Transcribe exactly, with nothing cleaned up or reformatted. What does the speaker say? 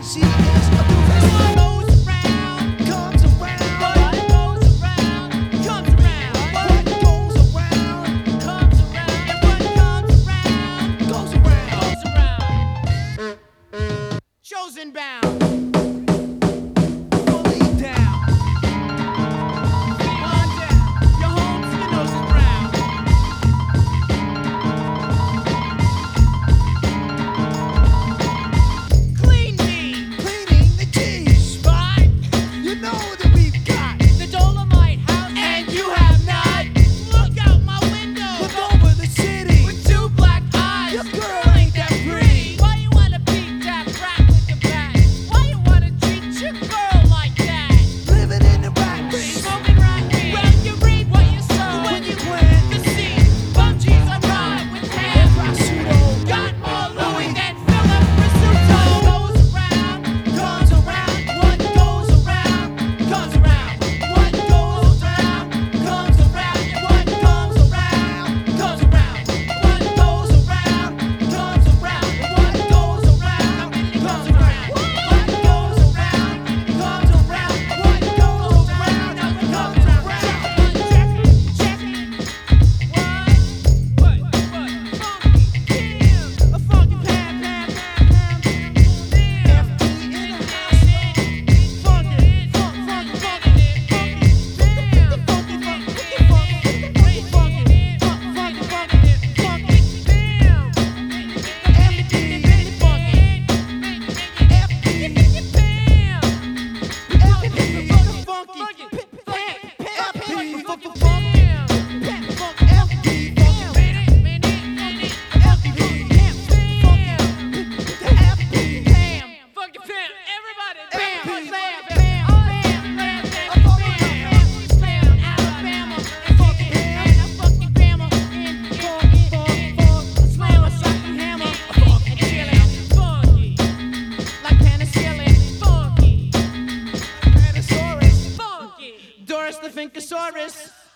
She is a What goes around comes around. What goes around comes around. What goes around Comes around. And what comes around goes around. goes around. Chosen bound. Fully down. On down. Your home to your nose is brown. Clean me. Cleaning the keys. Spot You know that we've got. the Dolomite house. And you have not. Look out my window. Look over the city. With two black eyes. Your girl ain't that pretty. Why you wanna beat that rat with the bat? Why you wanna treat your girl like that? Living in the rat race. Smoking rat weed. Well, you reap what you sow. When you plant The seed. Bungees I ride with ham. prosciutto. Got more Louis than Philip Risotto. Goes around, Comes around. what goes around, comes around. What goes around comes around. And what comes around comes around. What goes around comes around. And what goes around comes around. What goes around comes around. What goes around comes around. Check it, check it. What? What? What? Funky. Yeah. A funky pam, pam, pam, pam. Yeah. F D in the house. Funky, funk, funky, funky, funky. Damn. Funky, funky, funky, funky, funky, funky, funky, funky, funky. Damn. F D in the funky. F D. Damn. F D in the funky. Funky. F D in the funky. Damn. F D funky. F D F D. Damn. Funky pimp. Everybody. Bam. Bam. Bam. Bam. Bam. Bam. Bam. Alabama. Funky. And a funky grandma. In funky. Funky. Slam a shotgun hammer. And chillin'. Funky. Like penicillin. Funky. Tyrannosaurus. Funky. Doris the Finkosaurus.